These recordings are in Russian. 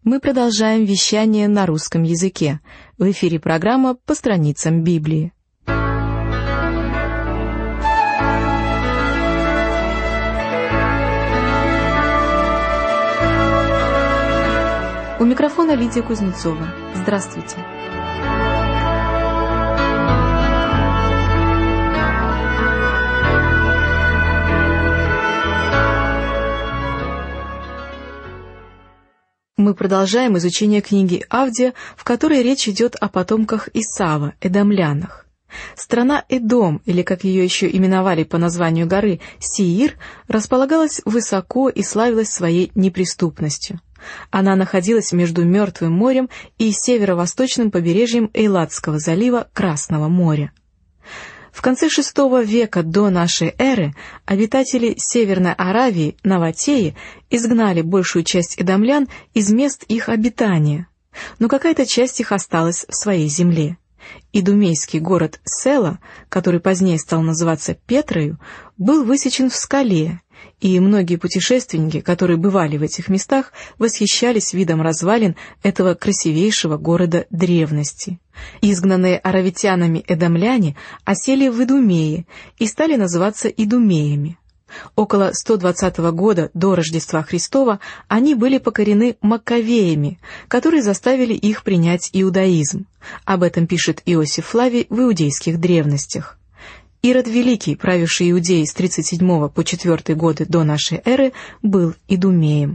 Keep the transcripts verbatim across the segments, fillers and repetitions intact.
Мы продолжаем вещание на русском языке. В эфире программа «По страницам Библии». У микрофона Лидия Кузнецова. Здравствуйте. Мы продолжаем изучение книги Авдия, в которой речь идет о потомках Исава, эдомлянах. Страна Эдом, или как ее еще именовали по названию горы, Сеир, располагалась высоко и славилась своей неприступностью. Она находилась между Мертвым морем и северо-восточным побережьем Эйладского залива Красного моря. В конце шестого века до нашей эры обитатели Северной Аравии, наватеи, изгнали большую часть эдомлян из мест их обитания, но какая-то часть их осталась в своей земле. Идумейский город Села, который позднее стал называться Петрою, был высечен в скале, и многие путешественники, которые бывали в этих местах, восхищались видом развалин этого красивейшего города древности. Изгнанные аравитянами эдомляне осели в Идумее и стали называться идумеями. Около сто двадцатого года до Рождества Христова они были покорены маккавеями, которые заставили их принять иудаизм. Об этом пишет Иосиф Флавий в «Иудейских древностях». Ирод Великий, правивший Иудеей с тридцать седьмого по четвёртый годы до нашей эры, был идумеем.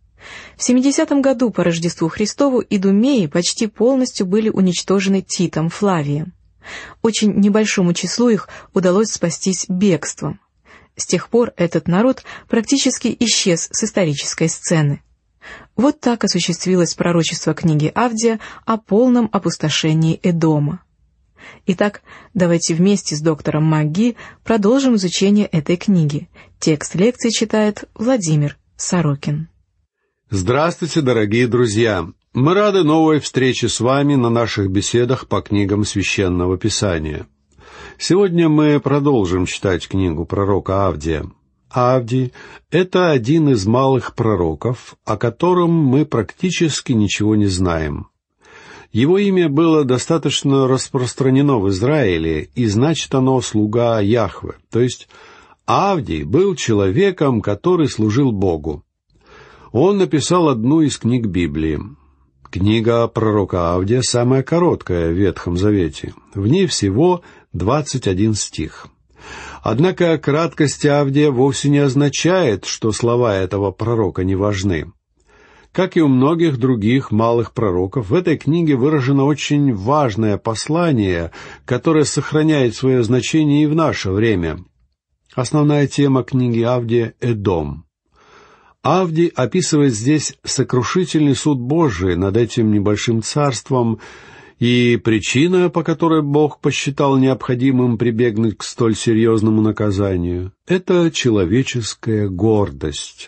В семидесятом году по Рождеству Христову идумеи почти полностью были уничтожены Титом Флавием. Очень небольшому числу их удалось спастись бегством. С тех пор этот народ практически исчез с исторической сцены. Вот так осуществилось пророчество книги Авдия о полном опустошении Эдома. Итак, давайте вместе с доктором МакГи продолжим изучение этой книги. Текст лекции читает Владимир Сорокин. Здравствуйте, дорогие друзья! Мы рады новой встрече с вами на наших беседах по книгам Священного Писания. Сегодня мы продолжим читать книгу пророка Авдия. Авдий — это один из малых пророков, о котором мы практически ничего не знаем. Его имя было достаточно распространено в Израиле, и значит оно «слуга Яхве», то есть Авдий был человеком, который служил Богу. Он написал одну из книг Библии. Книга пророка Авдия самая короткая в Ветхом Завете. В ней всего двадцать один стих. Однако краткость Авдия вовсе не означает, что слова этого пророка не важны. Как и у многих других малых пророков, в этой книге выражено очень важное послание, которое сохраняет свое значение и в наше время. Основная тема книги Авдия — Эдом. Авдий описывает здесь сокрушительный суд Божий над этим небольшим царством, и причина, по которой Бог посчитал необходимым прибегнуть к столь серьезному наказанию, — это человеческая гордость.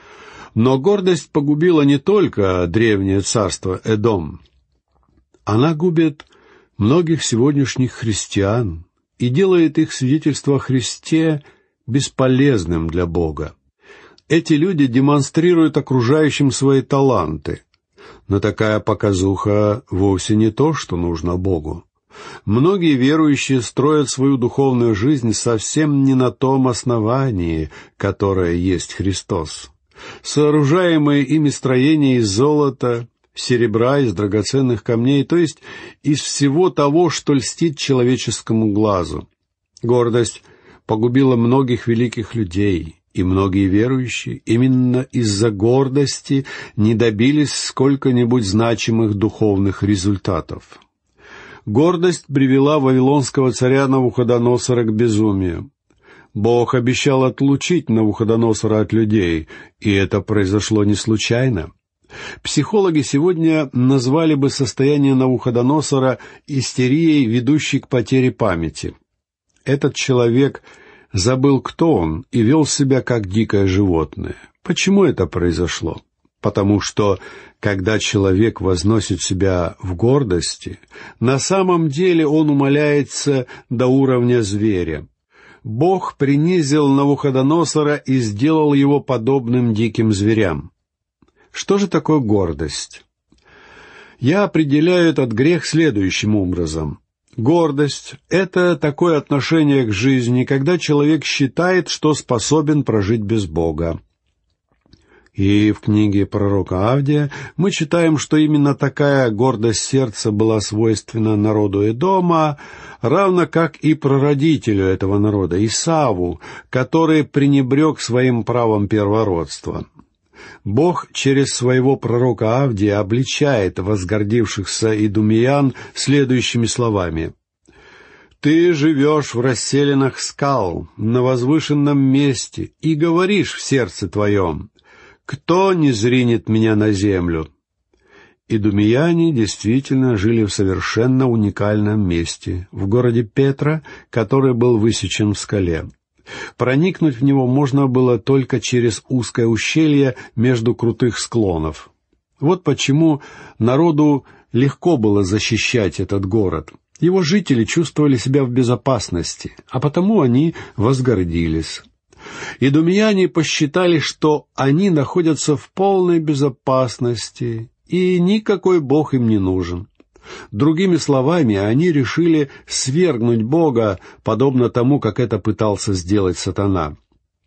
Но гордость погубила не только древнее царство Эдом. Она губит многих сегодняшних христиан и делает их свидетельство о Христе бесполезным для Бога. Эти люди демонстрируют окружающим свои таланты, но такая показуха вовсе не то, что нужно Богу. Многие верующие строят свою духовную жизнь совсем не на том основании, которое есть Христос. Сооружаемые ими строения из золота, серебра, из драгоценных камней, то есть из всего того, что льстит человеческому глазу. Гордость погубила многих великих людей, и многие верующие именно из-за гордости не добились сколько-нибудь значимых духовных результатов. Гордость привела вавилонского царя Навуходоносора к безумию. Бог обещал отлучить Навуходоносора от людей, и это произошло не случайно. Психологи сегодня назвали бы состояние Навуходоносора истерией, ведущей к потере памяти. Этот человек забыл, кто он, и вел себя как дикое животное. Почему это произошло? Потому что, когда человек возносит себя в гордости, на самом деле он умаляется до уровня зверя. Бог принизил Навуходоносора и сделал его подобным диким зверям. Что же такое гордость? Я определяю этот грех следующим образом. Гордость — это такое отношение к жизни, когда человек считает, что способен прожить без Бога. И в книге пророка Авдия мы читаем, что именно такая гордость сердца была свойственна народу Эдома, равно как и прародителю этого народа, Исаву, который пренебрег своим правом первородства. Бог через своего пророка Авдия обличает возгордившихся идумеян следующими словами: «Ты живешь в расселинах скал, на возвышенном месте, и говоришь в сердце твоем: кто не зринет меня на землю?» Идумеяне действительно жили в совершенно уникальном месте, в городе Петра, который был высечен в скале. Проникнуть в него можно было только через узкое ущелье между крутых склонов. Вот почему народу легко было защищать этот город. Его жители чувствовали себя в безопасности, а потому они возгордились. Идумеяне посчитали, что они находятся в полной безопасности, и никакой Бог им не нужен. Другими словами, они решили свергнуть Бога, подобно тому, как это пытался сделать сатана.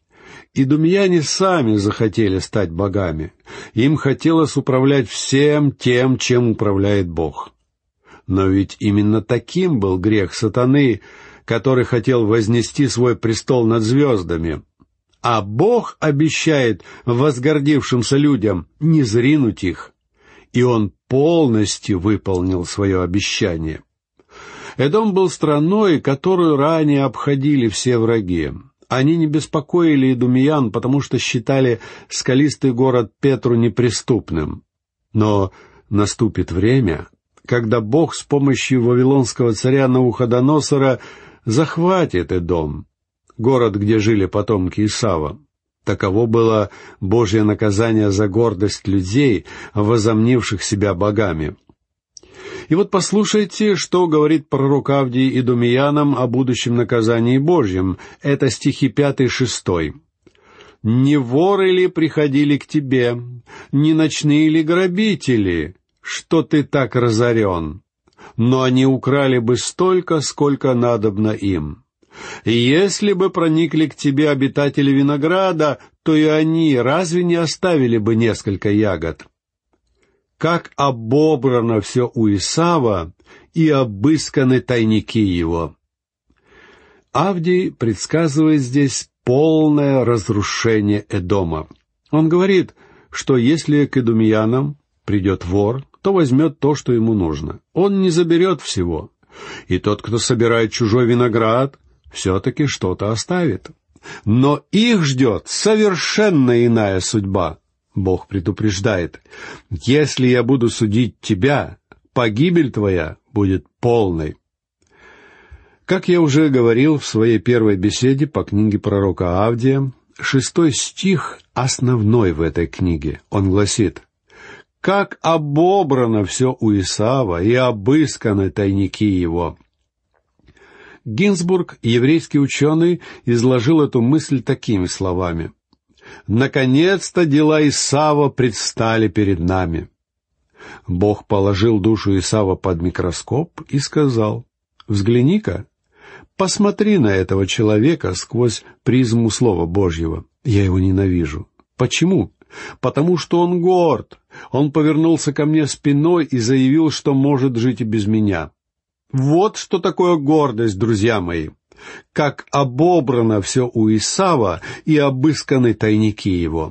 Идумеяне сами захотели стать богами. Им хотелось управлять всем тем, чем управляет Бог. Но ведь именно таким был грех сатаны, который хотел вознести свой престол над звездами. А Бог обещает возгордившимся людям не зринуть их. И он полностью выполнил свое обещание. Эдом был страной, которую ранее обходили все враги. Они не беспокоили идумеян, потому что считали скалистый город Петру неприступным. Но наступит время, когда Бог с помощью вавилонского царя Навуходоносора захватит Эдом, город, где жили потомки Исава. Таково было Божье наказание за гордость людей, возомнивших себя богами. И вот послушайте, что говорит пророк Авдий идумеянам о будущем наказании Божьем. Это стихи пятый шестой. «Не воры ли приходили к тебе, не ночные ли грабители, что ты так разорен? Но они украли бы столько, сколько надобно им. И если бы проникли к тебе обитатели винограда, то и они разве не оставили бы несколько ягод? Как обобрано все у Исава, и обысканы тайники его». Авдий предсказывает здесь полное разрушение Эдома. Он говорит, что если к идумеянам придет вор, то возьмет то, что ему нужно. Он не заберет всего. И тот, кто собирает чужой виноград, все-таки что-то оставит. Но их ждет совершенно иная судьба. Бог предупреждает: «Если я буду судить тебя, погибель твоя будет полной». Как я уже говорил в своей первой беседе по книге пророка Авдия, шестой стих основной в этой книге. Он гласит: «Как обобрано все у Исава, и обысканы тайники его». Гинзбург, еврейский ученый, изложил эту мысль такими словами: «Наконец-то дела Исава предстали перед нами». Бог положил душу Исава под микроскоп и сказал: «Взгляни-ка, посмотри на этого человека сквозь призму Слова Божьего. Я его ненавижу. Почему? Потому что он горд. Он повернулся ко мне спиной и заявил, что может жить и без меня». Вот что такое гордость, друзья мои. Как обобрано все у Исава, и обысканы тайники его.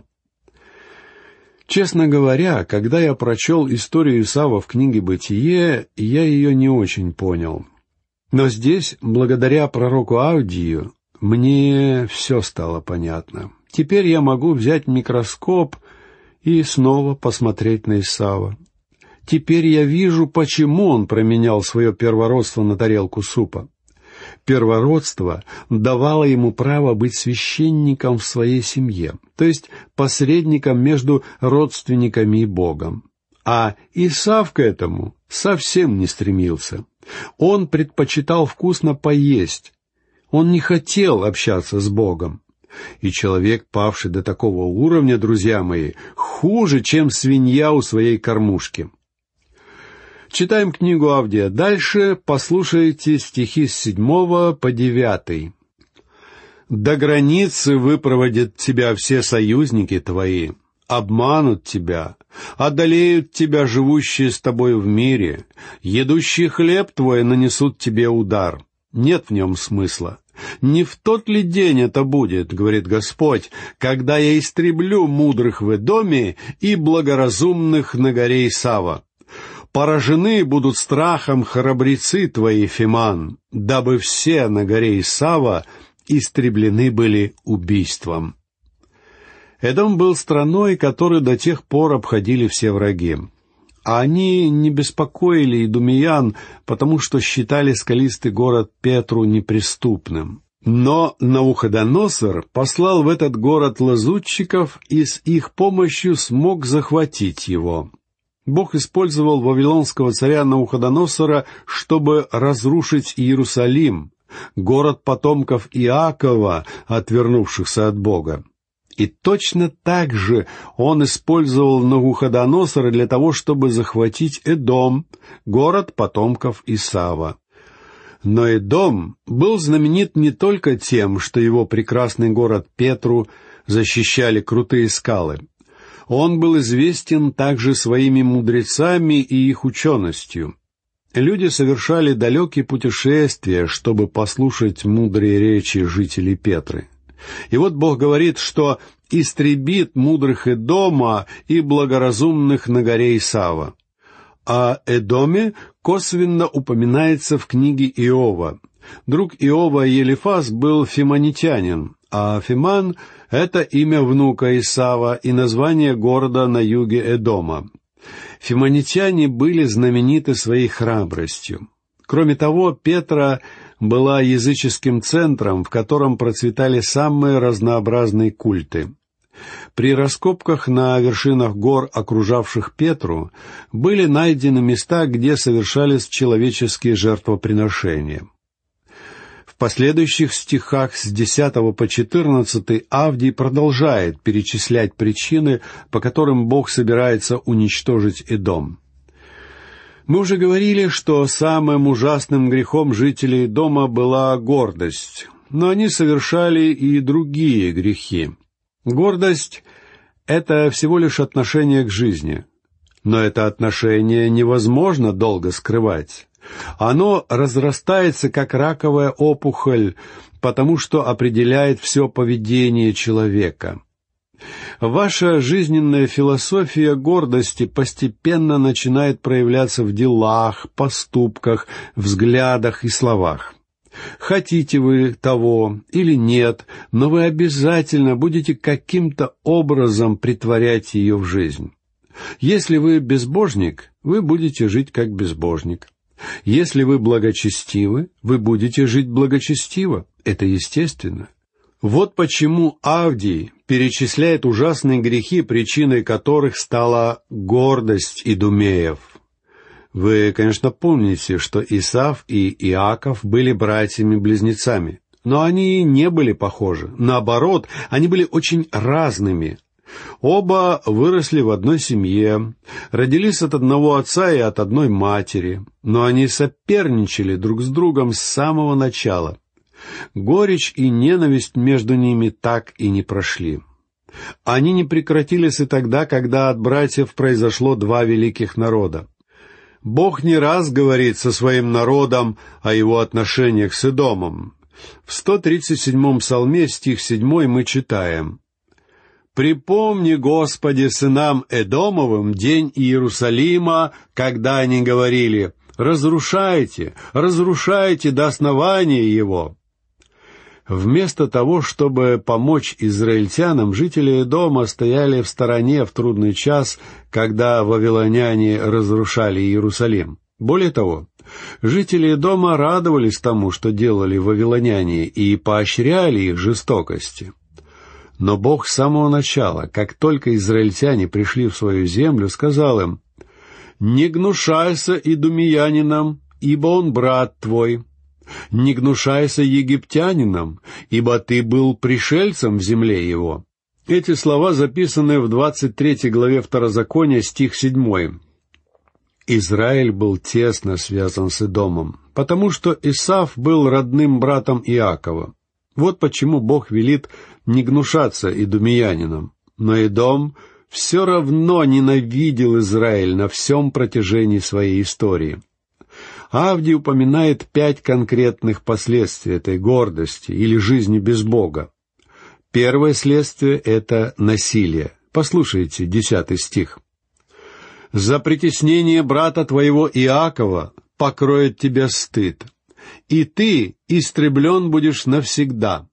Честно говоря, когда я прочел историю Исава в книге «Бытие», я ее не очень понял. Но здесь, благодаря пророку Авдию, мне все стало понятно. Теперь я могу взять микроскоп и снова посмотреть на Исава. Теперь я вижу, почему он променял свое первородство на тарелку супа. Первородство давало ему право быть священником в своей семье, то есть посредником между родственниками и Богом. А Исав к этому совсем не стремился. Он предпочитал вкусно поесть. Он не хотел общаться с Богом. И человек, павший до такого уровня, друзья мои, хуже, чем свинья у своей кормушки. Читаем книгу Авдия. Дальше послушайте стихи с седьмого по девятый. «До границы выпроводят тебя все союзники твои, обманут тебя, одолеют тебя живущие с тобой в мире, едущий хлеб твой нанесут тебе удар. Нет в нем смысла. Не в тот ли день это будет, говорит Господь, когда я истреблю мудрых в Эдоме и благоразумных на горе Исава? Поражены будут страхом храбрецы твои, Фиман, дабы все на горе Исава истреблены были убийством». Эдом был страной, которую до тех пор обходили все враги. А они не беспокоили идумеян, потому что считали скалистый город Петру неприступным. Но Навуходоносор послал в этот город лазутчиков и с их помощью смог захватить его. Бог использовал вавилонского царя Навуходоносора, чтобы разрушить Иерусалим, город потомков Иакова, отвернувшихся от Бога. И точно так же он использовал Навуходоносора для того, чтобы захватить Эдом, город потомков Исава. Но Эдом был знаменит не только тем, что его прекрасный город Петру защищали крутые скалы. Он был известен также своими мудрецами и их ученостью. Люди совершали далекие путешествия, чтобы послушать мудрые речи жителей Петры. И вот Бог говорит, что истребит мудрых Эдома и благоразумных на горе Исава. О Эдоме косвенно упоминается в книге Иова. Друг Иова Елифаз был фиманитянин, а Фиман — это имя внука Исава и название города на юге Эдома. Фиманитяне были знамениты своей храбростью. Кроме того, Петра была языческим центром, в котором процветали самые разнообразные культы. При раскопках на вершинах гор, окружавших Петру, были найдены места, где совершались человеческие жертвоприношения. В последующих стихах с десятого по четырнадцатый Авдий продолжает перечислять причины, по которым Бог собирается уничтожить Эдом. Мы уже говорили, что самым ужасным грехом жителей Эдома была гордость, но они совершали и другие грехи. Гордость — это всего лишь отношение к жизни, но это отношение невозможно долго скрывать. Оно разрастается, как раковая опухоль, потому что определяет все поведение человека. Ваша жизненная философия гордости постепенно начинает проявляться в делах, поступках, взглядах и словах. Хотите вы того или нет, но вы обязательно будете каким-то образом претворять ее в жизнь. Если вы безбожник, вы будете жить как безбожник. Если вы благочестивы, вы будете жить благочестиво. Это естественно. Вот почему Авдий перечисляет ужасные грехи, причиной которых стала гордость идумеев. Вы, конечно, помните, что Исав и Иаков были братьями-близнецами, но они не были похожи. Наоборот, они были очень разными. Оба выросли в одной семье, родились от одного отца и от одной матери, но они соперничали друг с другом с самого начала. Горечь и ненависть между ними так и не прошли. Они не прекратились и тогда, когда от братьев произошло два великих народа. Бог не раз говорит со своим народом о его отношениях с Эдомом. В сто тридцать седьмом псалме, стих седьмой, мы читаем: «Припомни, Господи, сынам Эдомовым день Иерусалима, когда они говорили: разрушайте, разрушайте до основания его». Вместо того, чтобы помочь израильтянам, жители Эдома стояли в стороне в трудный час, когда вавилоняне разрушали Иерусалим. Более того, жители Эдома радовались тому, что делали вавилоняне, и поощряли их жестокости. Но Бог с самого начала, как только израильтяне пришли в свою землю, сказал им: «Не гнушайся идумеянином, ибо он брат твой. Не гнушайся египтянином, ибо ты был пришельцем в земле его». Эти слова записаны в двадцать третьей главе Второзакония, стих седьмой. Израиль был тесно связан с Эдомом, потому что Исав был родным братом Иакова. Вот почему Бог велит не гнушаться идумеянинам. Но Эдом все равно ненавидел Израиль на всем протяжении своей истории. Авдий упоминает пять конкретных последствий этой гордости или жизни без Бога. Первое следствие — это насилие. Послушайте десятый стих. «За притеснение брата твоего Иакова покроет тебя стыд, и ты истреблен будешь навсегда».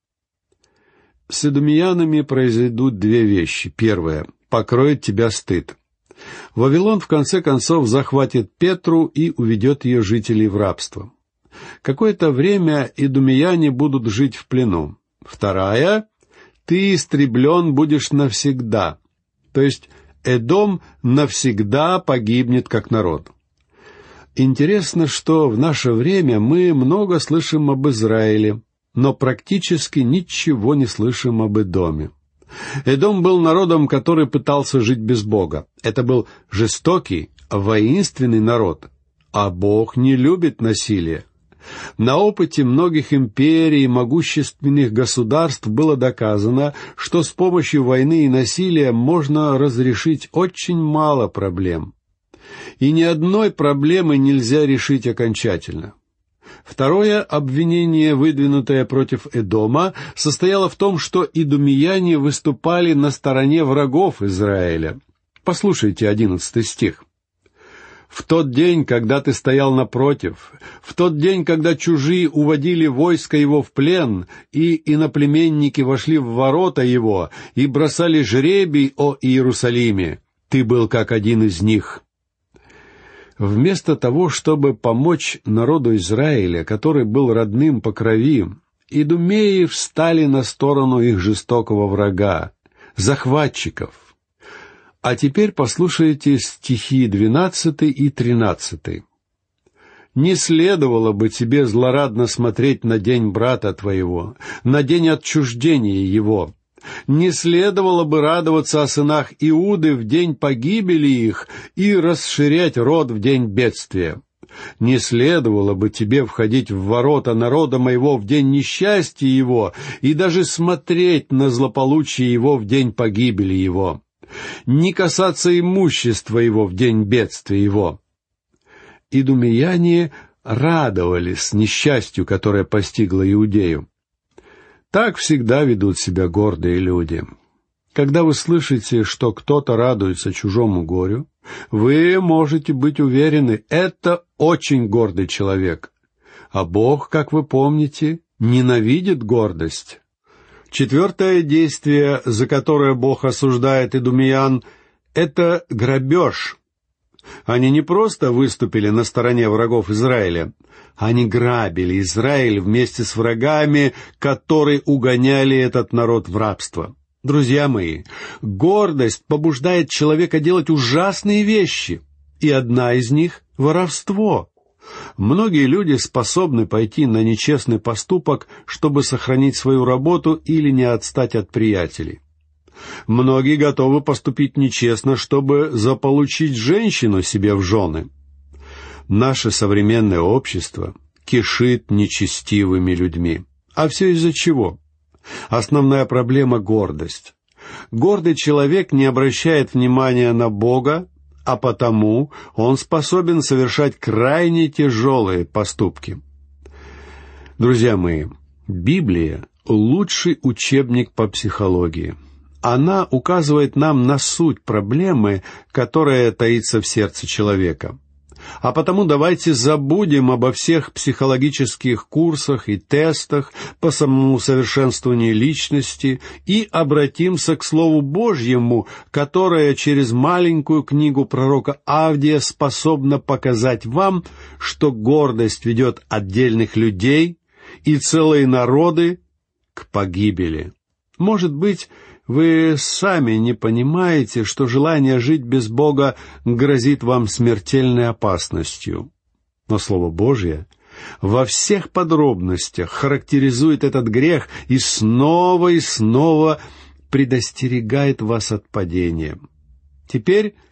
С идумеянами произойдут две вещи. Первое — покроет тебя стыд. Вавилон в конце концов захватит Петру и уведет ее жителей в рабство. Какое-то время идумеяне будут жить в плену. Вторая — ты истреблен будешь навсегда. То есть Эдом навсегда погибнет как народ. Интересно, что в наше время мы много слышим об Израиле, но практически ничего не слышим об Эдоме. Эдом был народом, который пытался жить без Бога. Это был жестокий, воинственный народ, а Бог не любит насилие. На опыте многих империй и могущественных государств было доказано, что с помощью войны и насилия можно разрешить очень мало проблем. И ни одной проблемы нельзя решить окончательно. Второе обвинение, выдвинутое против Эдома, состояло в том, что идумеяне выступали на стороне врагов Израиля. Послушайте одиннадцатый стих. «В тот день, когда ты стоял напротив, в тот день, когда чужие уводили войско его в плен, и иноплеменники вошли в ворота его и бросали жребий о Иерусалиме, ты был как один из них». Вместо того, чтобы помочь народу Израиля, который был родным по крови, идумеи встали на сторону их жестокого врага, захватчиков. А теперь послушайте стихи двенадцатый и тринадцатый. «Не следовало бы тебе злорадно смотреть на день брата твоего, на день отчуждения его. Не следовало бы радоваться о сынах Иуды в день погибели их и расширять род в день бедствия. Не следовало бы тебе входить в ворота народа моего в день несчастья его и даже смотреть на злополучие его в день погибели его. Не касаться имущества его в день бедствия его». Идумеяне радовались несчастью, которое постигло Иудею. Так всегда ведут себя гордые люди. Когда вы слышите, что кто-то радуется чужому горю, вы можете быть уверены, это очень гордый человек. А Бог, как вы помните, ненавидит гордость. Четвертое действие, за которое Бог осуждает идумеян, это грабеж. Они не просто выступили на стороне врагов Израиля, они грабили Израиль вместе с врагами, которые угоняли этот народ в рабство. Друзья мои, гордость побуждает человека делать ужасные вещи, и одна из них — воровство. Многие люди способны пойти на нечестный поступок, чтобы сохранить свою работу или не отстать от приятелей. Многие готовы поступить нечестно, чтобы заполучить женщину себе в жены. Наше современное общество кишит нечестивыми людьми. А все из-за чего? Основная проблема — гордость. Гордый человек не обращает внимания на Бога, а потому он способен совершать крайне тяжелые поступки. Друзья мои, Библия — лучший учебник по психологии. Она указывает нам на суть проблемы, которая таится в сердце человека. А потому давайте забудем обо всех психологических курсах и тестах по самоусовершенствованию личности и обратимся к Слову Божьему, которое через маленькую книгу пророка Авдия способно показать вам, что гордость ведет отдельных людей и целые народы к погибели. Может быть, вы сами не понимаете, что желание жить без Бога грозит вам смертельной опасностью. Но Слово Божье во всех подробностях характеризует этот грех и снова и снова предостерегает вас от падения. Теперь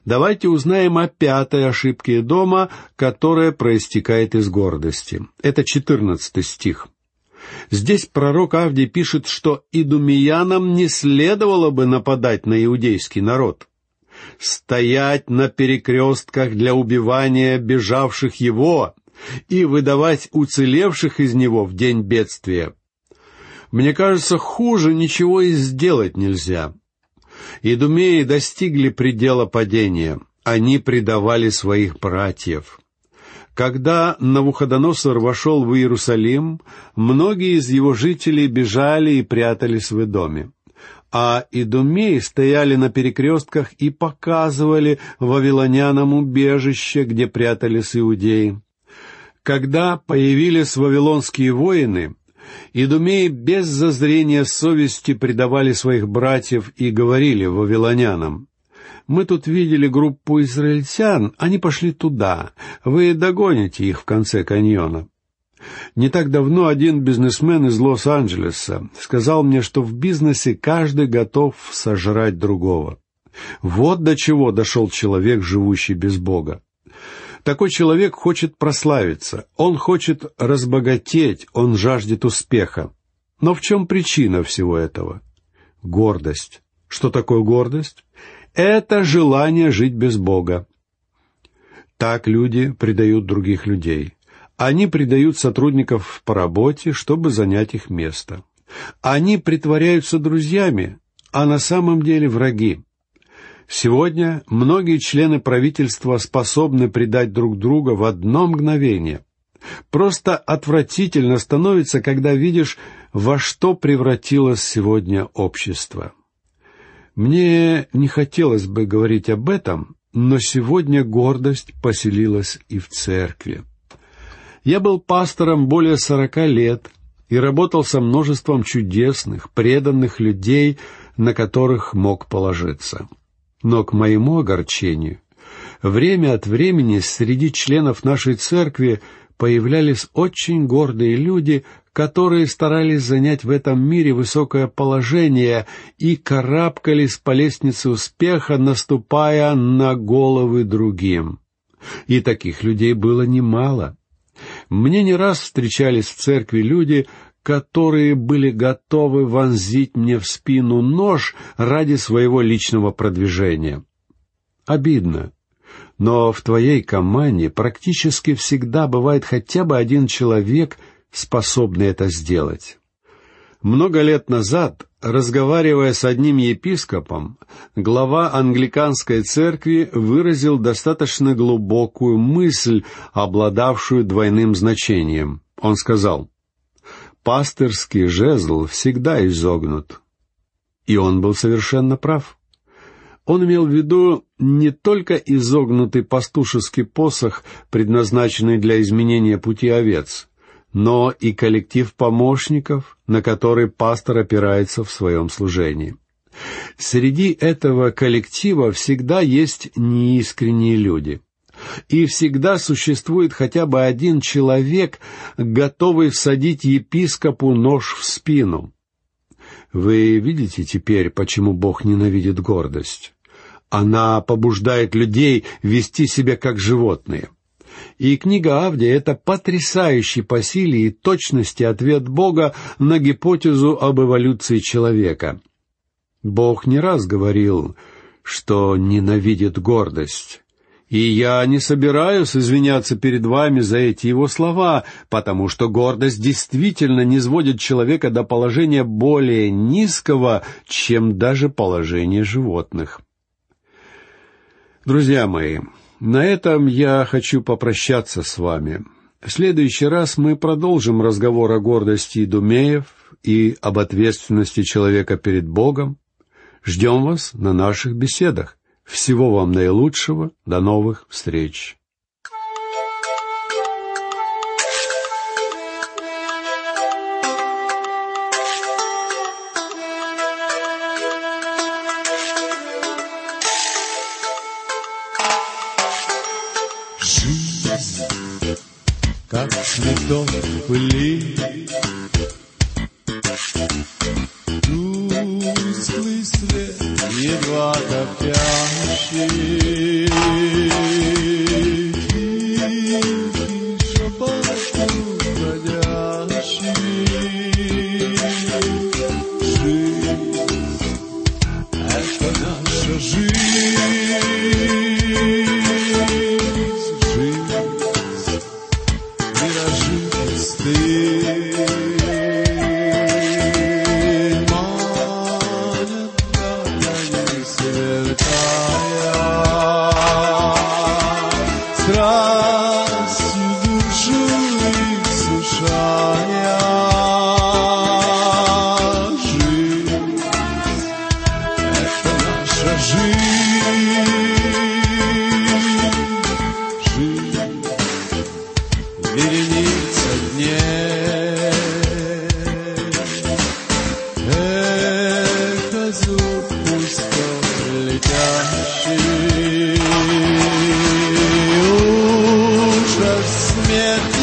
Давайте узнаем о пятой ошибке Эдома, которая проистекает из гордости. Это четырнадцатый стих. Здесь пророк Авдий пишет, что идумеянам не следовало бы нападать на иудейский народ, стоять на перекрестках для убивания бежавших его и выдавать уцелевших из него в день бедствия. Мне кажется, хуже ничего и сделать нельзя. Идумеи достигли предела падения. Они предавали своих братьев. Когда Навуходоносор вошел в Иерусалим, многие из его жителей бежали и прятались в Эдоме. А идумеи стояли на перекрестках и показывали вавилонянам убежище, где прятались иудеи. Когда появились вавилонские воины, идумеи без зазрения совести предавали своих братьев и говорили вавилонянам: «Мы тут видели группу израильтян, они пошли туда, вы догоните их в конце каньона». Не так давно один бизнесмен из Лос-Анджелеса сказал мне, что в бизнесе каждый готов сожрать другого. Вот до чего дошел человек, живущий без Бога. Такой человек хочет прославиться, он хочет разбогатеть, он жаждет успеха. Но в чем причина всего этого? Гордость. Что такое гордость? Это желание жить без Бога. Так люди предают других людей. Они предают сотрудников по работе, чтобы занять их место. Они притворяются друзьями, а на самом деле враги. Сегодня многие члены правительства способны предать друг друга в одно мгновение. Просто отвратительно становится, когда видишь, во что превратилось сегодня общество. Мне не хотелось бы говорить об этом, но сегодня гордость поселилась и в церкви. Я был пастором более сорока лет и работал со множеством чудесных, преданных людей, на которых мог положиться. Но, к моему огорчению, время от времени среди членов нашей церкви появлялись очень гордые люди, которые старались занять в этом мире высокое положение и карабкались по лестнице успеха, наступая на головы другим. И таких людей было немало. Мне не раз встречались в церкви люди, которые были готовы вонзить мне в спину нож ради своего личного продвижения. Обидно, но в твоей команде практически всегда бывает хотя бы один человек, способный это сделать. Много лет назад, разговаривая с одним епископом, глава англиканской церкви выразил достаточно глубокую мысль, обладавшую двойным значением. Он сказал: «Пастырский жезл всегда изогнут». И он был совершенно прав. Он имел в виду не только изогнутый пастушеский посох, предназначенный для изменения пути овец, но и коллектив помощников, на который пастор опирается в своем служении. Среди этого коллектива всегда есть неискренние люди. И всегда существует хотя бы один человек, готовый всадить епископу нож в спину. Вы видите теперь, почему Бог ненавидит гордость? Она побуждает людей вести себя как животные. И книга Авдия — это потрясающий по силе и точности ответ Бога на гипотезу об эволюции человека. Бог не раз говорил, что ненавидит гордость. И я не собираюсь извиняться перед вами за эти его слова, потому что гордость действительно низводит человека до положения более низкого, чем даже положение животных. Друзья мои, на этом я хочу попрощаться с вами. В следующий раз мы продолжим разговор о гордости идумеев и об ответственности человека перед Богом. Ждем вас на наших беседах. Всего вам наилучшего. До новых встреч. Жизнь, как цветок в пыли, тусклый свет, едва топящий. страстью душу иссушая. Жизнь — это наша жизнь, жизнь вереница дней. Эхо звук пустой летящий, ужас смерти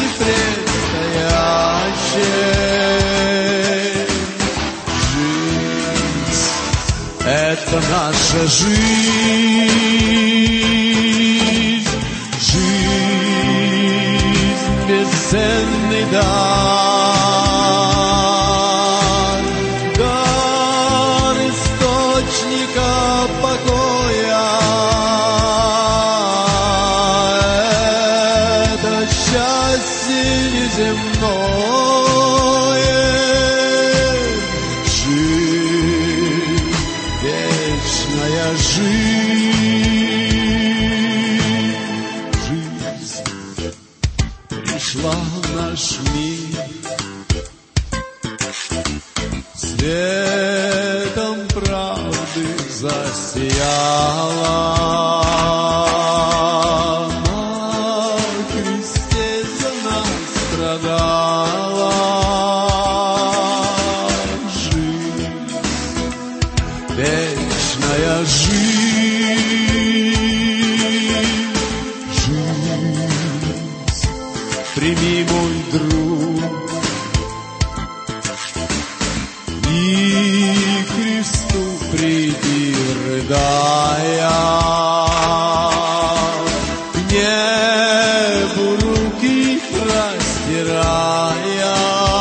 предстоящей. Жизнь — это наша жизнь, жизнь бесценный дар, дар источника покоя. Это счастье неземное, жизнь, вечная жизнь, жизнь пришла в наш мир, светом правды засияла. На кресте за нас страдала. Жизнь, вечная жизнь, жизнь, прими, мой друг, и к кресту приди, рыдая, к небу руки простирая.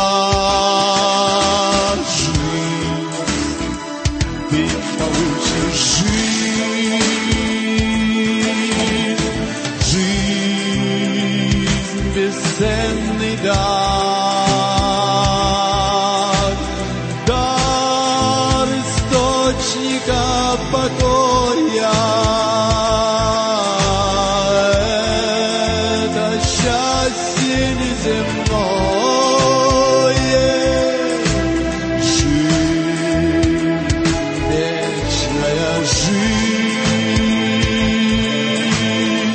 Жизнь, ты получишь жизнь, жизнь бесценный дар, дар источника покоя. Это счастье неземное, жизнь, вечная жизнь,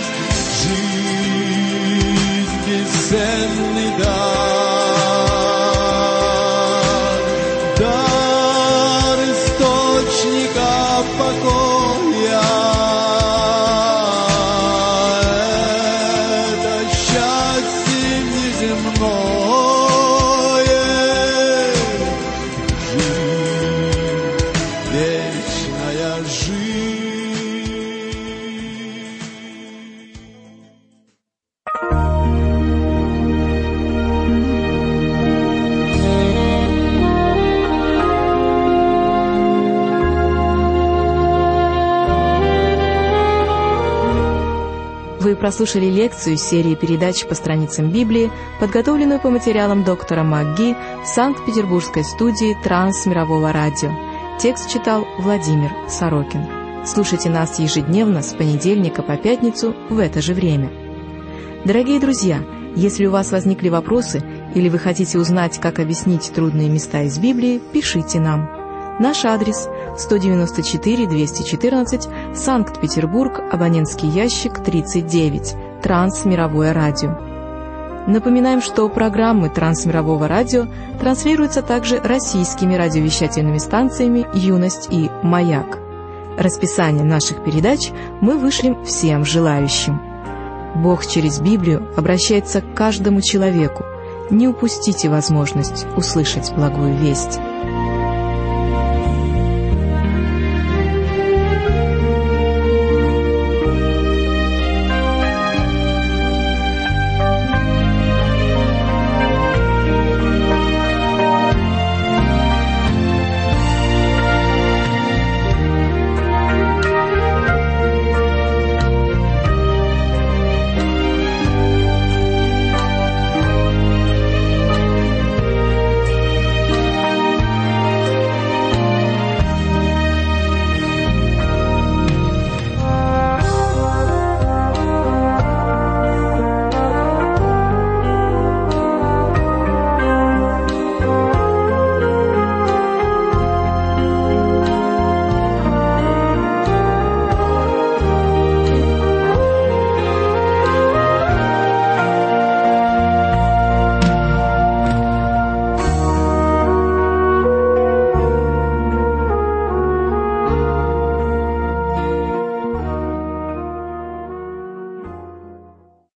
жизнь бесценный дар, дар источника покоя. Это счастье неземное, жизнь, вечная жизнь. Вы прослушали лекцию из серии передач по страницам Библии, подготовленную по материалам доктора МакГи в Санкт-Петербургской студии Трансмирового радио. Текст читал Владимир Сорокин. Слушайте нас ежедневно с понедельника по пятницу в это же время. Дорогие друзья, если у вас возникли вопросы или вы хотите узнать, как объяснить трудные места из Библии, пишите нам. Наш адрес – сто девяносто четыре двести четырнадцать, Санкт-Петербург, абонентский ящик тридцать девять, Трансмировое радио. Напоминаем, что программы Трансмирового радио транслируются также российскими радиовещательными станциями «Юность» и «Маяк». Расписание наших передач мы вышлем всем желающим. Бог через Библию обращается к каждому человеку. Не упустите возможность услышать благую весть.